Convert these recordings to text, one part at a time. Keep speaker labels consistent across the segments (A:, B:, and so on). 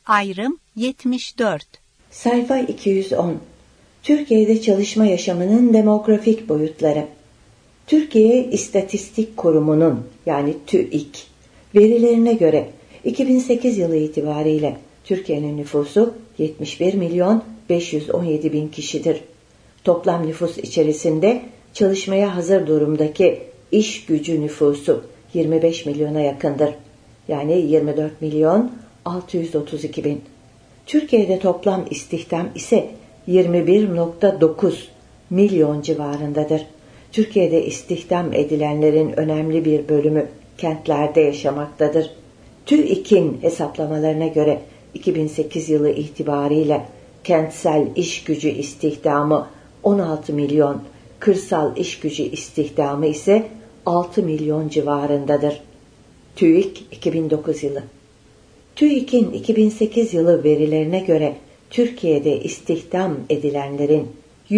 A: Ayrım 74.
B: Sayfa 210. Türkiye'de çalışma yaşamının demografik boyutları. Türkiye İstatistik Kurumu'nun yani TÜİK verilerine göre 2008 yılı itibariyle Türkiye'nin nüfusu 71.517.000 kişidir. Toplam nüfus içerisinde çalışmaya hazır durumdaki iş gücü nüfusu 25 milyona yakındır. Yani 24.632.000. Türkiye'de toplam istihdam ise 21.9 milyon civarındadır. Türkiye'de istihdam edilenlerin önemli bir bölümü kentlerde yaşamaktadır. TÜİK'in hesaplamalarına göre 2008 yılı itibariyle kentsel iş gücü istihdamı 16 milyon, kırsal iş gücü istihdamı ise 6 milyon civarındadır. TÜİK 2009 yılı. TÜİK'in 2008 yılı verilerine göre Türkiye'de istihdam edilenlerin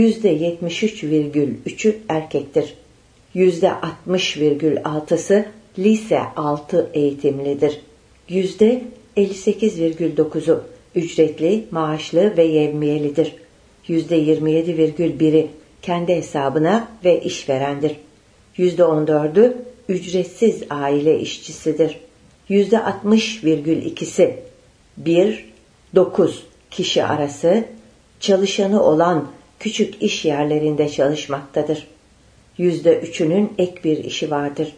B: %73,3'ü erkektir. %60,6'sı lise altı eğitimlidir. %58,9'u ücretli, maaşlı ve yevmiyelidir. %27,1'i kendi hesabına ve işverendir. %14'ü ücretsiz aile işçisidir. %60,2'si 1-9 kişi arası çalışanı olan küçük iş yerlerinde çalışmaktadır. %3'ünün ek bir işi vardır.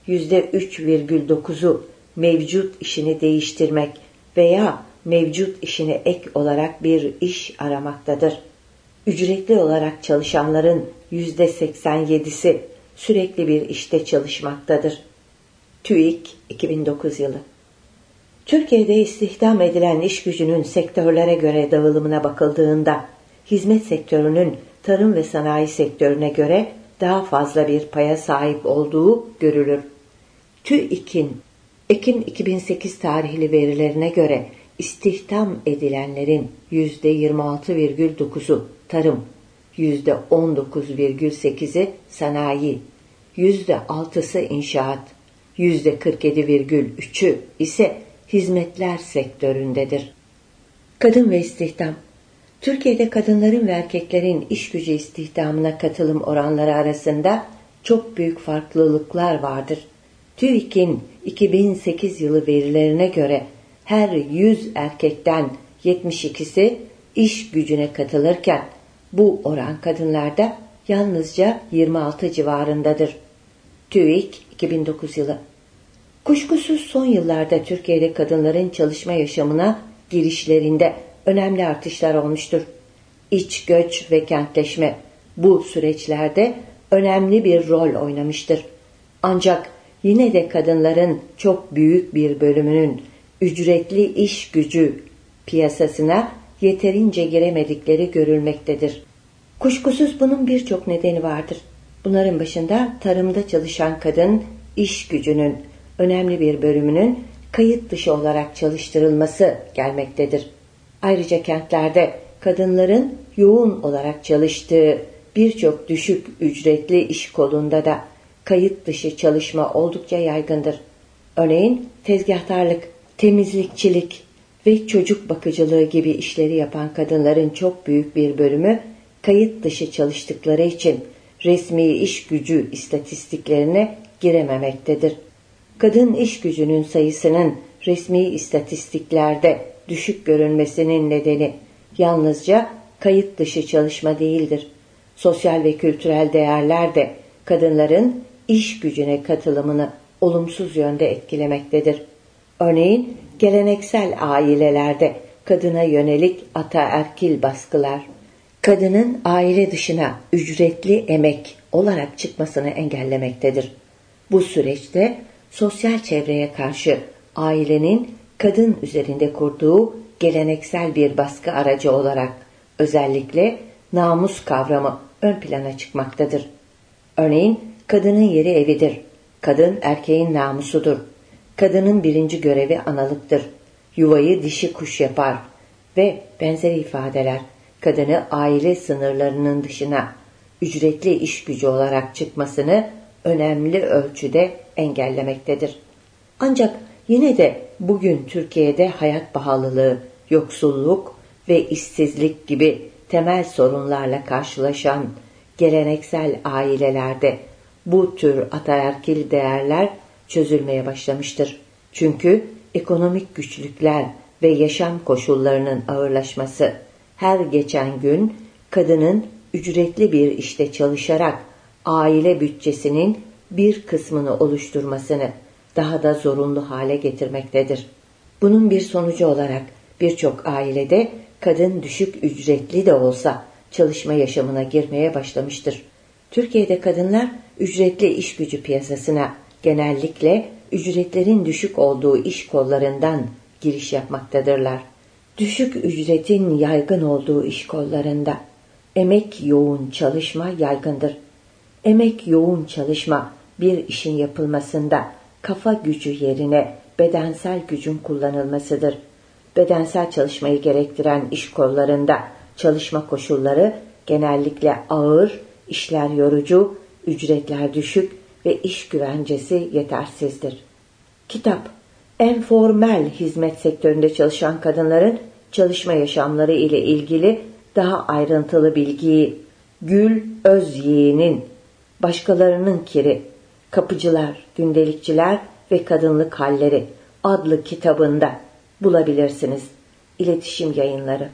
B: %3,9'u mevcut işini değiştirmek veya mevcut işine ek olarak bir iş aramaktadır. Ücretli olarak çalışanların %87'si sürekli bir işte çalışmaktadır. TÜİK 2009 yılı. Türkiye'de istihdam edilen iş gücünün sektörlere göre dağılımına bakıldığında, hizmet sektörünün tarım ve sanayi sektörüne göre daha fazla bir paya sahip olduğu görülür. TÜİK'in Ekim 2008 tarihli verilerine göre istihdam edilenlerin %26,9'u tarım, %19,8'i sanayi, %6'sı inşaat, %47,3'ü ise hizmetler sektöründedir. Kadın ve istihdam. Türkiye'de kadınların ve erkeklerin iş gücü istihdamına katılım oranları arasında çok büyük farklılıklar vardır. TÜİK'in 2008 yılı verilerine göre her 100 erkekten 72'si iş gücüne katılırken bu oran kadınlarda yalnızca 26 civarındadır. TÜİK 2009 yılı. Kuşkusuz son yıllarda Türkiye'de kadınların çalışma yaşamına girişlerinde önemli artışlar olmuştur. İç göç ve kentleşme bu süreçlerde önemli bir rol oynamıştır. Ancak yine de kadınların çok büyük bir bölümünün ücretli iş gücü piyasasına yeterince giremedikleri görülmektedir. Kuşkusuz bunun birçok nedeni vardır. Bunların başında tarımda çalışan kadın iş gücünün önemli bir bölümünün kayıt dışı olarak çalıştırılması gelmektedir. Ayrıca kentlerde kadınların yoğun olarak çalıştığı birçok düşük ücretli iş kolunda da kayıt dışı çalışma oldukça yaygındır. Örneğin tezgahtarlık, temizlikçilik ve çocuk bakıcılığı gibi işleri yapan kadınların çok büyük bir bölümü kayıt dışı çalıştıkları için resmi iş gücü istatistiklerine girememektedir. Kadın iş gücünün sayısının resmi istatistiklerde düşük görünmesinin nedeni yalnızca kayıt dışı çalışma değildir. Sosyal ve kültürel değerler de kadınların iş gücüne katılımını olumsuz yönde etkilemektedir. Örneğin geleneksel ailelerde kadına yönelik ataerkil baskılar, kadının aile dışına ücretli emek olarak çıkmasını engellemektedir. Bu süreçte sosyal çevreye karşı ailenin kadın üzerinde kurduğu geleneksel bir baskı aracı olarak özellikle namus kavramı ön plana çıkmaktadır. Örneğin kadının yeri evidir, kadın erkeğin namusudur, kadının birinci görevi analıktır, yuvayı dişi kuş yapar ve benzeri ifadeler kadını aile sınırlarının dışına ücretli iş gücü olarak çıkmasını önemli ölçüde engellemektedir. Ancak yine de bugün Türkiye'de hayat pahalılığı, yoksulluk ve işsizlik gibi temel sorunlarla karşılaşan geleneksel ailelerde bu tür ataerkil değerler çözülmeye başlamıştır. Çünkü ekonomik güçlükler ve yaşam koşullarının ağırlaşması her geçen gün kadının ücretli bir işte çalışarak aile bütçesinin bir kısmını oluşturmasını daha da zorunlu hale getirmektedir. Bunun bir sonucu olarak birçok ailede kadın düşük ücretli de olsa çalışma yaşamına girmeye başlamıştır. Türkiye'de kadınlar ücretli iş gücü piyasasına genellikle ücretlerin düşük olduğu iş kollarından giriş yapmaktadırlar. Düşük ücretin yaygın olduğu iş kollarında emek yoğun çalışma yaygındır. Emek yoğun çalışma bir işin yapılmasında kafa gücü yerine bedensel gücün kullanılmasıdır. Bedensel çalışmayı gerektiren iş kollarında çalışma koşulları genellikle ağır, işler yorucu, ücretler düşük ve iş güvencesi yetersizdir. Kitap, enformel hizmet sektöründe çalışan kadınların çalışma yaşamları ile ilgili daha ayrıntılı bilgiyi Gül Özyiğit'in Başkalarının Kiri, Kapıcılar, Gündelikçiler ve Kadınlık Halleri adlı kitabında bulabilirsiniz. İletişim Yayınları.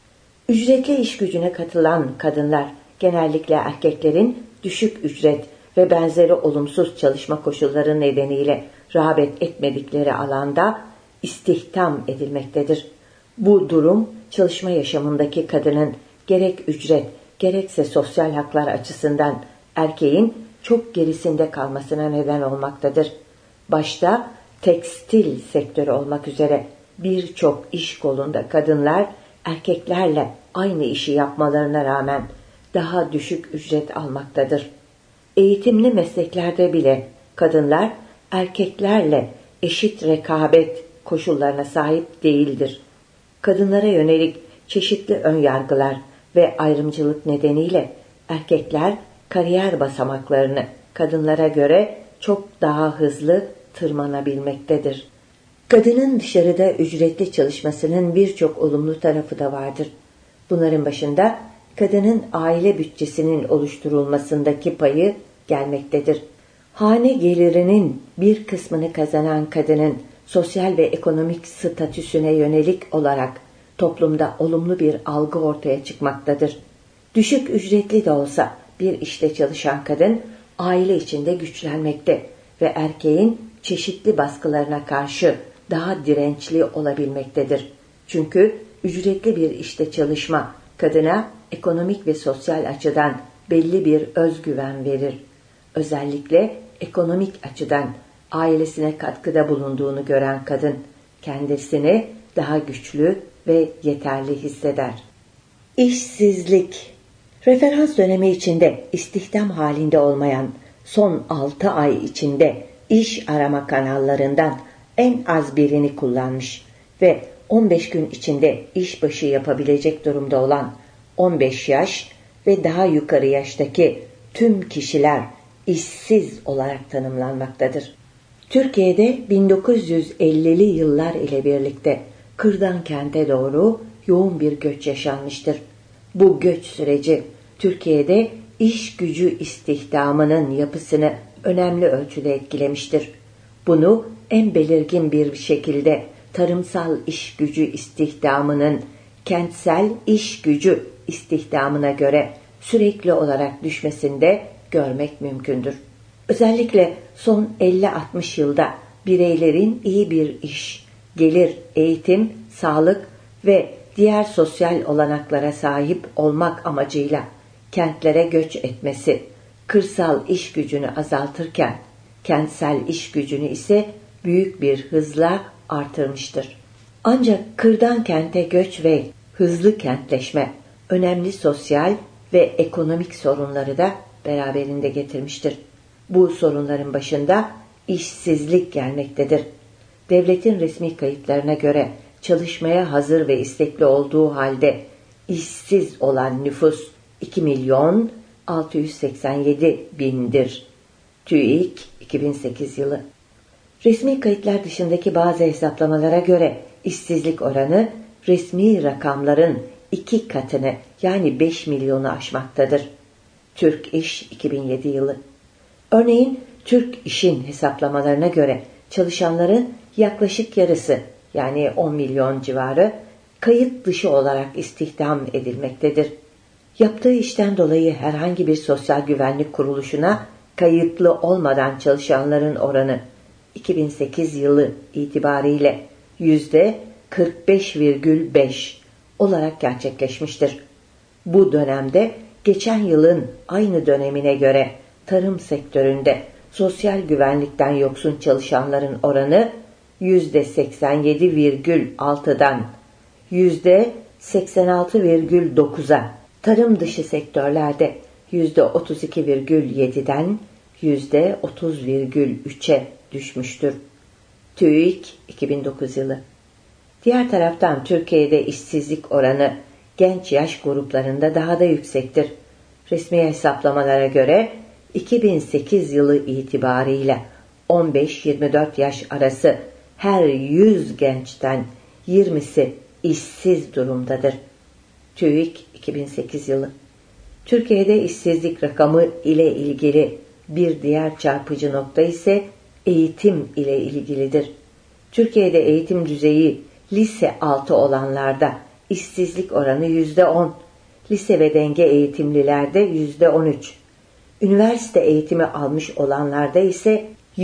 B: Ücretli iş gücüne katılan kadınlar genellikle erkeklerin düşük ücret ve benzeri olumsuz çalışma koşulları nedeniyle rağbet etmedikleri alanda istihdam edilmektedir. Bu durum çalışma yaşamındaki kadının gerek ücret gerekse sosyal haklar açısından erkeğin çok gerisinde kalmasına neden olmaktadır. Başta tekstil sektörü olmak üzere birçok iş kolunda kadınlar erkeklerle aynı işi yapmalarına rağmen daha düşük ücret almaktadır. Eğitimli mesleklerde bile kadınlar erkeklerle eşit rekabet koşullarına sahip değildir. Kadınlara yönelik çeşitli önyargılar ve ayrımcılık nedeniyle erkekler kariyer basamaklarını kadınlara göre çok daha hızlı tırmanabilmektedir. Kadının dışarıda ücretli çalışmasının birçok olumlu tarafı da vardır. Bunların başında kadının aile bütçesinin oluşturulmasındaki payı gelmektedir. Hane gelirinin bir kısmını kazanan kadının sosyal ve ekonomik statüsüne yönelik olarak toplumda olumlu bir algı ortaya çıkmaktadır. Düşük ücretli de olsa bir işte çalışan kadın aile içinde güçlenmekte ve erkeğin çeşitli baskılarına karşı daha dirençli olabilmektedir. Çünkü ücretli bir işte çalışma kadına ekonomik ve sosyal açıdan belli bir özgüven verir. Özellikle ekonomik açıdan ailesine katkıda bulunduğunu gören kadın kendisini daha güçlü ve yeterli hisseder. İşsizlik. Referans dönemi içinde istihdam halinde olmayan son 6 ay içinde iş arama kanallarından en az birini kullanmış ve 15 gün içinde işbaşı yapabilecek durumda olan 15 yaş ve daha yukarı yaştaki tüm kişiler işsiz olarak tanımlanmaktadır. Türkiye'de 1950'li yıllar ile birlikte kırdan kente doğru yoğun bir göç yaşanmıştır. Bu göç süreci Türkiye'de iş gücü istihdamının yapısını önemli ölçüde etkilemiştir. Bunu en belirgin bir şekilde tarımsal iş gücü istihdamının kentsel iş gücü istihdamına göre sürekli olarak düşmesinde görmek mümkündür. Özellikle son 50-60 yılda bireylerin iyi bir iş, gelir, eğitim, sağlık ve diğer sosyal olanaklara sahip olmak amacıyla kentlere göç etmesi, kırsal iş gücünü azaltırken kentsel iş gücünü ise büyük bir hızla artırmıştır. Ancak kırdan kente göç ve hızlı kentleşme önemli sosyal ve ekonomik sorunları da beraberinde getirmiştir. Bu sorunların başında işsizlik gelmektedir. Devletin resmi kayıtlarına göre çalışmaya hazır ve istekli olduğu halde işsiz olan nüfus 2.687.000'dir. TÜİK 2008 yılı. Resmi kayıtlar dışındaki bazı hesaplamalara göre işsizlik oranı resmi rakamların 2 katını yani 5 milyonu aşmaktadır. Türk İş 2007 yılı. Örneğin Türk İş'in hesaplamalarına göre çalışanların yaklaşık yarısı yani 10 milyon civarı kayıt dışı olarak istihdam edilmektedir. Yaptığı işten dolayı herhangi bir sosyal güvenlik kuruluşuna kayıtlı olmadan çalışanların oranı 2008 yılı itibariyle %45,5 olarak gerçekleşmiştir. Bu dönemde geçen yılın aynı dönemine göre tarım sektöründe sosyal güvenlikten yoksun çalışanların oranı %87,6'dan %86,9'a, tarım dışı sektörlerde %32,7'den %30,3'e düşmüştür. TÜİK 2009 yılı. Diğer taraftan Türkiye'de işsizlik oranı genç yaş gruplarında daha da yüksektir. Resmi hesaplamalara göre 2008 yılı itibariyle 15-24 yaş arası her 100 gençten 20'si işsiz durumdadır. TÜİK 2008 yılı. Türkiye'de işsizlik rakamı ile ilgili bir diğer çarpıcı nokta ise eğitim ile ilgilidir. Türkiye'de eğitim düzeyi lise altı olanlarda işsizlik oranı %10, lise ve denge eğitimlilerde %13, üniversite eğitimi almış olanlarda ise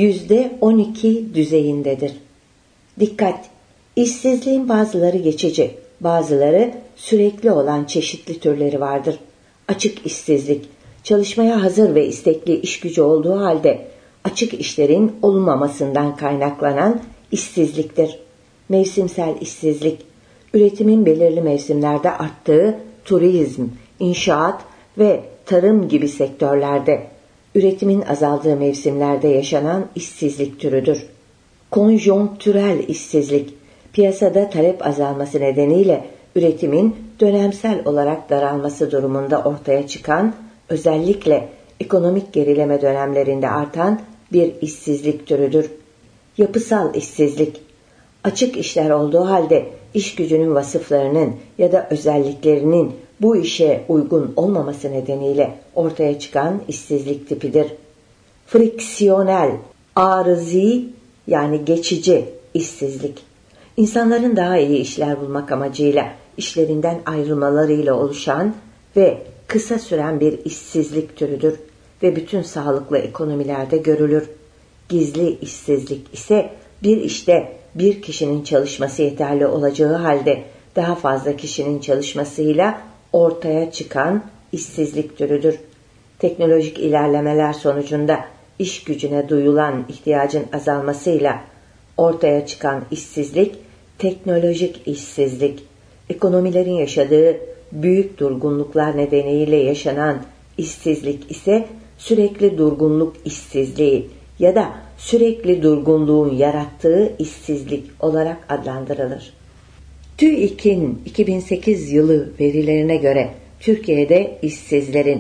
B: %12 düzeyindedir. Dikkat! İşsizliğin bazıları geçici, bazıları sürekli olan çeşitli türleri vardır. Açık işsizlik, çalışmaya hazır ve istekli iş gücü olduğu halde açık işlerin olmamasından kaynaklanan işsizliktir. Mevsimsel işsizlik, üretimin belirli mevsimlerde arttığı turizm, inşaat ve tarım gibi sektörlerde, üretimin azaldığı mevsimlerde yaşanan işsizlik türüdür. Konjonktürel işsizlik, piyasada talep azalması nedeniyle üretimin dönemsel olarak daralması durumunda ortaya çıkan, özellikle ekonomik gerileme dönemlerinde artan bir işsizlik türüdür. Yapısal işsizlik, açık işler olduğu halde iş gücünün vasıflarının ya da özelliklerinin bu işe uygun olmaması nedeniyle ortaya çıkan işsizlik tipidir. Friksiyonel, arızi yani geçici işsizlik, İnsanların daha iyi işler bulmak amacıyla işlerinden ayrılmalarıyla oluşan ve kısa süren bir işsizlik türüdür ve bütün sağlıklı ekonomilerde görülür. Gizli işsizlik ise bir işte bir kişinin çalışması yeterli olacağı halde daha fazla kişinin çalışmasıyla ortaya çıkan işsizlik türüdür. Teknolojik ilerlemeler sonucunda iş gücüne duyulan ihtiyacın azalmasıyla ortaya çıkan işsizlik, teknolojik işsizlik, ekonomilerin yaşadığı büyük durgunluklar nedeniyle yaşanan işsizlik ise sürekli durgunluk işsizliği ya da sürekli durgunluğun yarattığı işsizlik olarak adlandırılır. TÜİK'in 2008 yılı verilerine göre Türkiye'de işsizlerin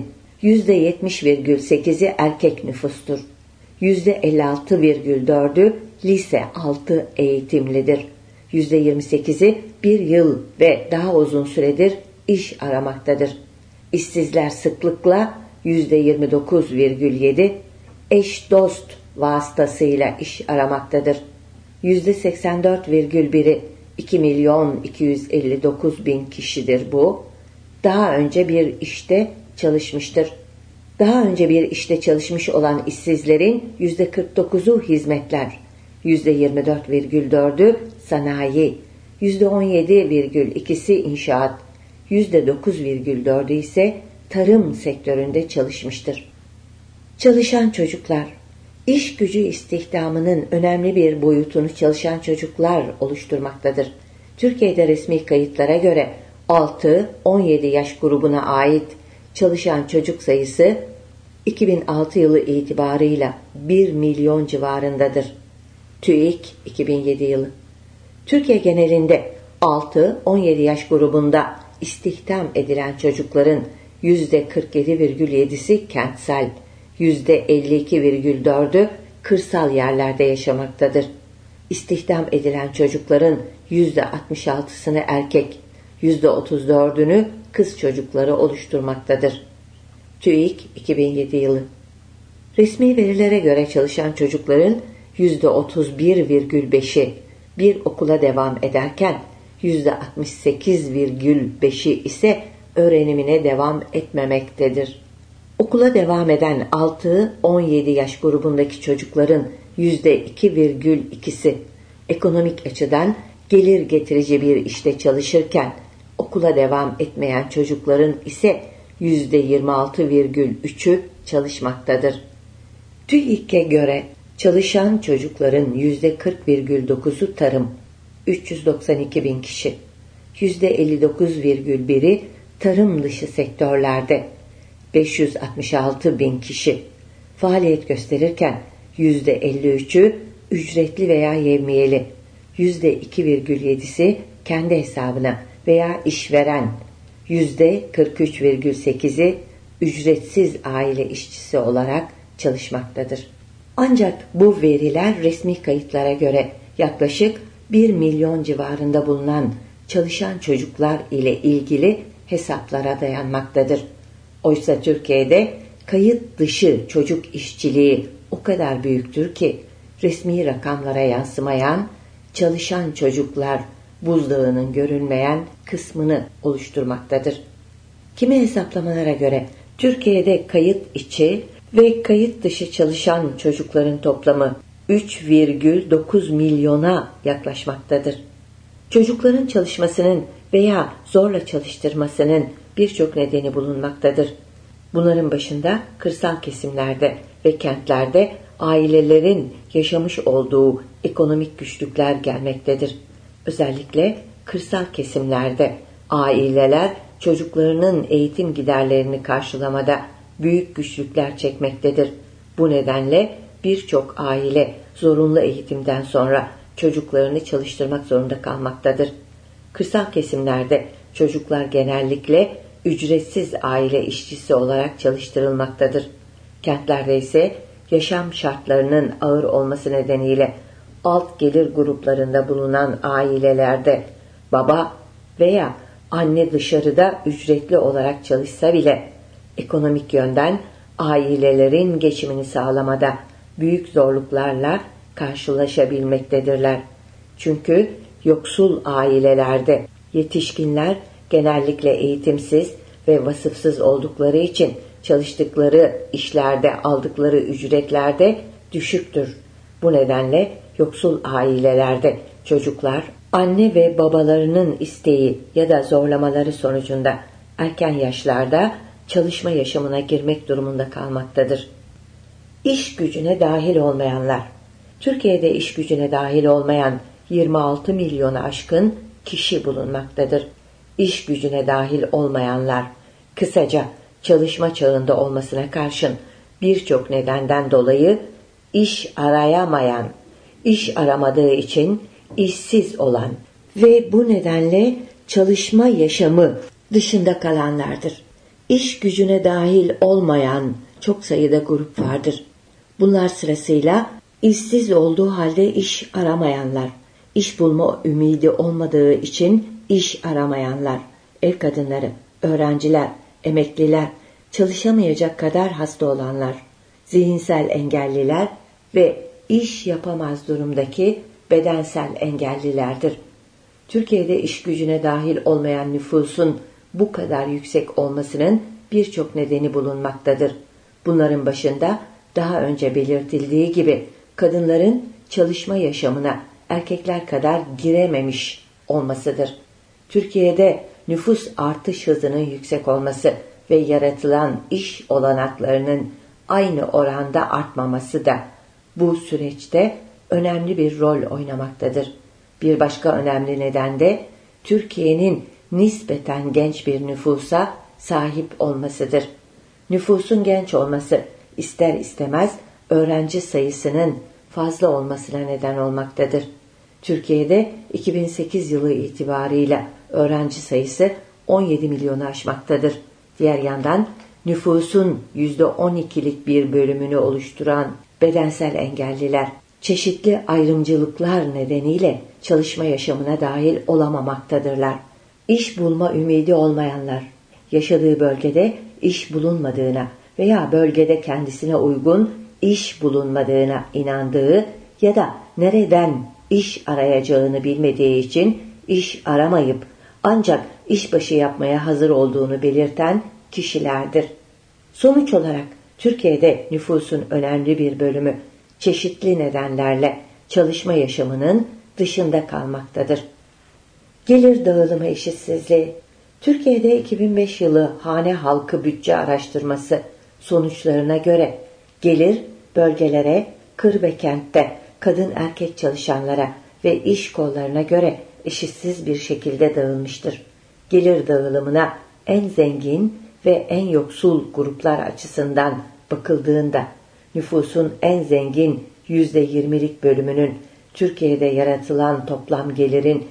B: %70,8'i erkek nüfustur. %56,4'ü lise altı eğitimlidir. %28'i bir yıl ve daha uzun süredir iş aramaktadır. İşsizler sıklıkla %29,7 eş dost vasıtasıyla iş aramaktadır. %84,1'i 2.259.000 kişidir bu. Daha önce bir işte çalışmıştır. Daha önce bir işte çalışmış olan işsizlerin %49'u hizmetler, %24,4'ü sanayi, %17,2'si inşaat, %9,4'ü ise tarım sektöründe çalışmıştır. Çalışan çocuklar, iş gücü istihdamının önemli bir boyutunu çalışan çocuklar oluşturmaktadır. Türkiye'de resmi kayıtlara göre 6-17 yaş grubuna ait çalışan çocuk sayısı 2006 yılı itibarıyla 1 milyon civarındadır. TÜİK 2007 yılı. Türkiye genelinde 6-17 yaş grubunda istihdam edilen çocukların %47,7'si kentsel, %52,4'ü kırsal yerlerde yaşamaktadır. İstihdam edilen çocukların %66'sını erkek, %34'ünü kız çocukları oluşturmaktadır. TÜİK 2007 yılı. Resmi verilere göre çalışan çocukların %31,5'i bir okula devam ederken %68,5'i ise öğrenimine devam etmemektedir. Okula devam eden 6-17 yaş grubundaki çocukların %2,2'si ekonomik açıdan gelir getirici bir işte çalışırken okula devam etmeyen çocukların ise %26,3'ü çalışmaktadır. TÜİK'e göre çalışan çocukların %40,9'u tarım, 392 bin kişi, %59,1'i tarım dışı sektörlerde, 566 bin kişi faaliyet gösterirken %53'ü ücretli veya yevmiyeli, %2,7'si kendi hesabına veya işveren, %43,8'i ücretsiz aile işçisi olarak çalışmaktadır. Ancak bu veriler resmi kayıtlara göre yaklaşık 1 milyon civarında bulunan çalışan çocuklar ile ilgili hesaplara dayanmaktadır. Oysa Türkiye'de kayıt dışı çocuk işçiliği o kadar büyüktür ki resmi rakamlara yansımayan çalışan çocuklar buzdağının görünmeyen kısmını oluşturmaktadır. Kimi hesaplamalara göre Türkiye'de kayıt içi ve kayıt dışı çalışan çocukların toplamı 3,9 milyona yaklaşmaktadır. Çocukların çalışmasının veya zorla çalıştırmasının birçok nedeni bulunmaktadır. Bunların başında kırsal kesimlerde ve kentlerde ailelerin yaşamış olduğu ekonomik güçlükler gelmektedir. Özellikle kırsal kesimlerde aileler çocuklarının eğitim giderlerini karşılamada büyük güçlükler çekmektedir. Bu nedenle birçok aile zorunlu eğitimden sonra çocuklarını çalıştırmak zorunda kalmaktadır. Kırsal kesimlerde çocuklar genellikle ücretsiz aile işçisi olarak çalıştırılmaktadır. Kentlerde ise yaşam şartlarının ağır olması nedeniyle alt gelir gruplarında bulunan ailelerde baba veya anne dışarıda ücretli olarak çalışsa bile ekonomik yönden ailelerin geçimini sağlamada büyük zorluklarla karşılaşabilmektedirler. Çünkü yoksul ailelerde yetişkinler genellikle eğitimsiz ve vasıfsız oldukları için çalıştıkları işlerde aldıkları ücretlerde düşüktür. Bu nedenle yoksul ailelerde çocuklar anne ve babalarının isteği ya da zorlamaları sonucunda erken yaşlarda çalışma yaşamına girmek durumunda kalmaktadır. İş gücüne dahil olmayanlar. Türkiye'de iş gücüne dahil olmayan 26 milyona aşkın kişi bulunmaktadır. İş gücüne dahil olmayanlar, kısaca çalışma çağında olmasına karşın birçok nedenden dolayı iş arayamayan, iş aramadığı için işsiz olan ve bu nedenle çalışma yaşamı dışında kalanlardır. İş gücüne dahil olmayan çok sayıda grup vardır. Bunlar sırasıyla işsiz olduğu halde iş aramayanlar, iş bulma ümidi olmadığı için iş aramayanlar, ev kadınları, öğrenciler, emekliler, çalışamayacak kadar hasta olanlar, zihinsel engelliler ve iş yapamaz durumdaki bedensel engellilerdir. Türkiye'de iş gücüne dahil olmayan nüfusun bu kadar yüksek olmasının birçok nedeni bulunmaktadır. Bunların başında daha önce belirtildiği gibi kadınların çalışma yaşamına erkekler kadar girememiş olmasıdır. Türkiye'de nüfus artış hızının yüksek olması ve yaratılan iş olanaklarının aynı oranda artmaması da bu süreçte önemli bir rol oynamaktadır. Bir başka önemli neden de Türkiye'nin nispeten genç bir nüfusa sahip olmasıdır. Nüfusun genç olması ister istemez öğrenci sayısının fazla olmasına neden olmaktadır. Türkiye'de 2008 yılı itibarıyla öğrenci sayısı 17 milyonu aşmaktadır. Diğer yandan nüfusun %12'lik bir bölümünü oluşturan bedensel engelliler çeşitli ayrımcılıklar nedeniyle çalışma yaşamına dahil olamamaktadırlar. İş bulma ümidi olmayanlar, yaşadığı bölgede iş bulunmadığına veya bölgede kendisine uygun iş bulunmadığına inandığı ya da nereden iş arayacağını bilmediği için iş aramayıp ancak işbaşı yapmaya hazır olduğunu belirten kişilerdir. Sonuç olarak Türkiye'de nüfusun önemli bir bölümü çeşitli nedenlerle çalışma yaşamının dışında kalmaktadır. Gelir dağılımı eşitsizliği. Türkiye'de 2005 yılı hane halkı bütçe araştırması sonuçlarına göre gelir bölgelere, kır ve kentte kadın erkek çalışanlara ve iş kollarına göre eşitsiz bir şekilde dağılmıştır. Gelir dağılımına en zengin ve en yoksul gruplar açısından bakıldığında nüfusun en zengin %20'lik bölümünün Türkiye'de yaratılan toplam gelirin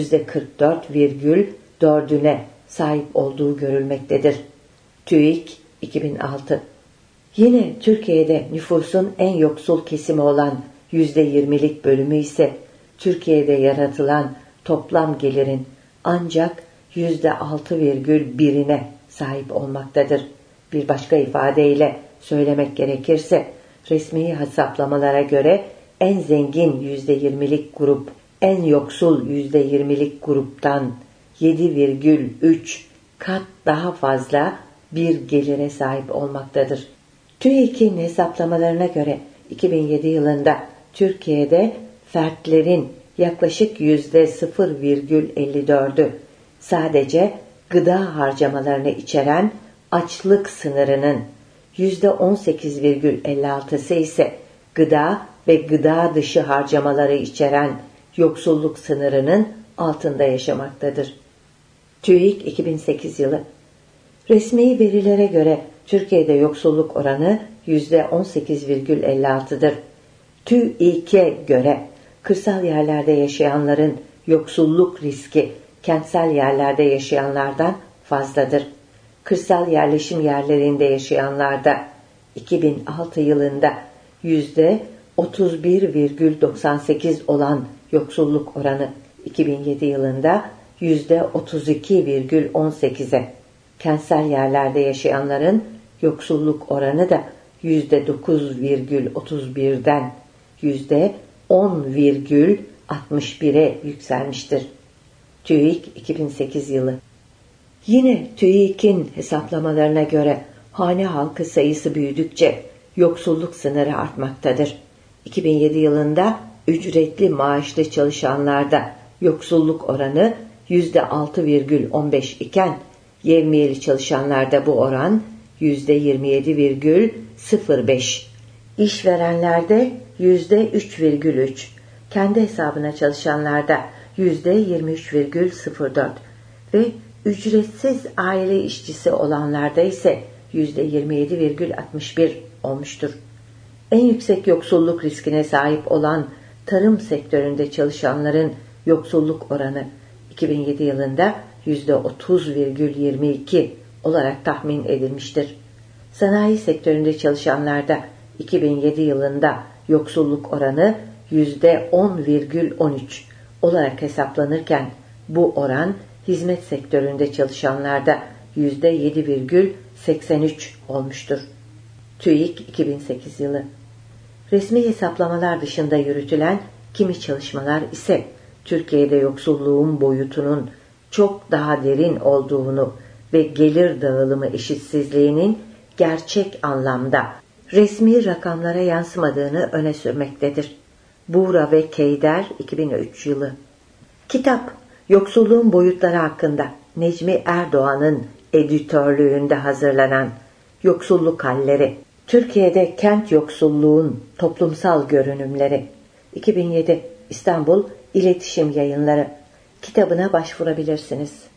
B: %44,4'üne sahip olduğu görülmektedir. TÜİK 2006. Yine Türkiye'de nüfusun en yoksul kesimi olan %20'lik bölümü ise Türkiye'de yaratılan toplam gelirin ancak %6,1'ine sahip olmaktadır. Bir başka ifadeyle söylemek gerekirse resmi hesaplamalara göre en zengin %20'lik grup en yoksul %20'lik gruptan 7,3 kat daha fazla bir gelire sahip olmaktadır. TÜİK'in hesaplamalarına göre 2007 yılında Türkiye'de fertlerin yaklaşık %0,54'ü sadece gıda harcamalarını içeren açlık sınırının, %18,56'sı ise gıda ve gıda dışı harcamaları içeren yoksulluk sınırının altında yaşamaktadır. TÜİK 2008 yılı. Resmi verilere göre Türkiye'de yoksulluk oranı %18,56'dır. TÜİK'e göre kırsal yerlerde yaşayanların yoksulluk riski kentsel yerlerde yaşayanlardan fazladır. Kırsal yerleşim yerlerinde yaşayanlarda 2006 yılında %31,98 olan yoksulluk oranı 2007 yılında %32,18'e, kentsel yerlerde yaşayanların yoksulluk oranı da %9,31'den %10,61'e yükselmiştir. TÜİK 2008 yılı. Yine TÜİK'in hesaplamalarına göre hane halkı sayısı büyüdükçe yoksulluk sınırı artmaktadır. 2007 yılında ücretli maaşlı çalışanlarda yoksulluk oranı %6,15 iken yevmiyeli çalışanlarda bu oran %27,05, işverenlerde %3,3, kendi hesabına çalışanlarda %23,04 ve ücretsiz aile işçisi olanlarda ise %27,61 olmuştur. En yüksek yoksulluk riskine sahip olan tarım sektöründe çalışanların yoksulluk oranı 2007 yılında %30,22 olarak tahmin edilmiştir. Sanayi sektöründe çalışanlarda 2007 yılında yoksulluk oranı %10,13 olarak hesaplanırken bu oran hizmet sektöründe çalışanlarda %7,83 olmuştur. TÜİK 2008 yılı. Resmi hesaplamalar dışında yürütülen kimi çalışmalar ise Türkiye'de yoksulluğun boyutunun çok daha derin olduğunu ve gelir dağılımı eşitsizliğinin gerçek anlamda resmi rakamlara yansımadığını öne sürmektedir. Buğra ve Keyder 2003 yılı. Kitap, yoksulluğun boyutları hakkında Necmi Erdoğan'ın editörlüğünde hazırlanan Yoksulluk Halleri, Türkiye'de kent yoksulluğun toplumsal görünümleri, 2007 İstanbul İletişim Yayınları, kitabına başvurabilirsiniz.